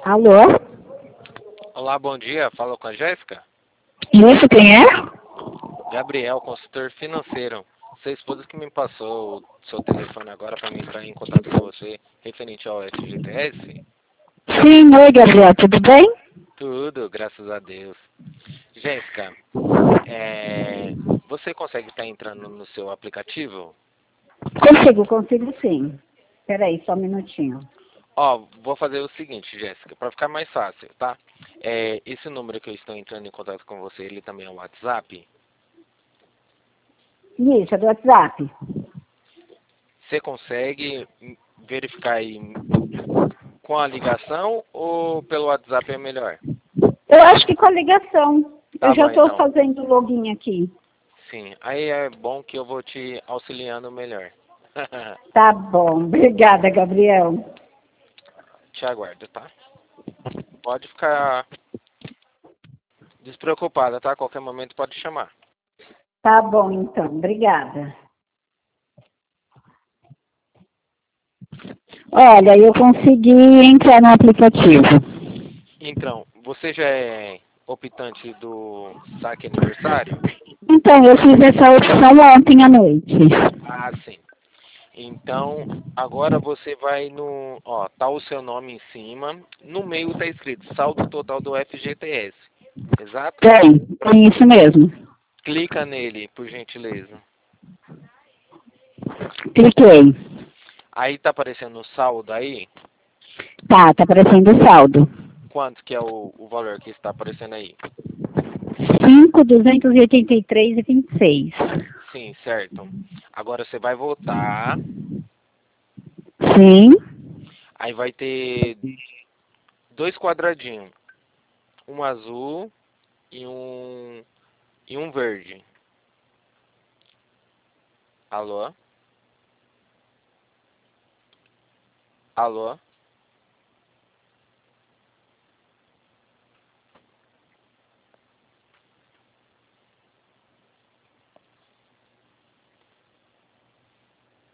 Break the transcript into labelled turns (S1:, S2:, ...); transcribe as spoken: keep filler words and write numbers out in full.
S1: Alô?
S2: Olá, bom dia. Fala com a Jéssica.
S1: Isso, quem é?
S2: Gabriel, consultor financeiro. Sua esposa que me passou o seu telefone agora para me entrar em contato com você referente ao F G T S?
S1: Sim, oi, Gabriel, tudo bem?
S2: Tudo, graças a Deus. Jéssica, é, você consegue estar entrando no seu aplicativo?
S1: Consigo, consigo sim. Peraí, só um minutinho.
S2: Ó, vou fazer o seguinte, Jéssica, para ficar mais fácil, tá? É, esse número que eu estou entrando em contato com você, ele também é o WhatsApp?
S1: Isso, é do WhatsApp.
S2: Você consegue verificar aí com a ligação ou pelo WhatsApp é melhor?
S1: Eu acho que com a ligação. Eu
S2: Tá
S1: já
S2: bom,
S1: estou
S2: então.
S1: fazendo login aqui.
S2: Sim, aí é bom que eu vou te auxiliando melhor.
S1: Tá bom, obrigada, Gabriel.
S2: Te aguardo, tá? Pode ficar despreocupada, tá? A qualquer momento pode chamar.
S1: Tá bom, então, obrigada. Olha, eu consegui entrar no aplicativo.
S2: Então, você já é optante do saque aniversário?
S1: Então, eu fiz essa opção ontem à noite.
S2: Ah, sim. Então, agora você vai no... Ó, tá o seu nome em cima. No meio tá escrito saldo total do F G T S. Exato?
S1: Tem, tem isso mesmo.
S2: Clica nele, por gentileza.
S1: Cliquei.
S2: Aí tá aparecendo o saldo aí.
S1: Tá, tá aparecendo o saldo.
S2: Quanto que é o, o valor que está aparecendo aí?
S1: cinco, duzentos e oitenta e três e vinte e seis.
S2: Sim, certo. Agora você vai voltar.
S1: Sim.
S2: Aí vai ter dois quadradinhos. Um azul e um, e um verde. Alô? Alô?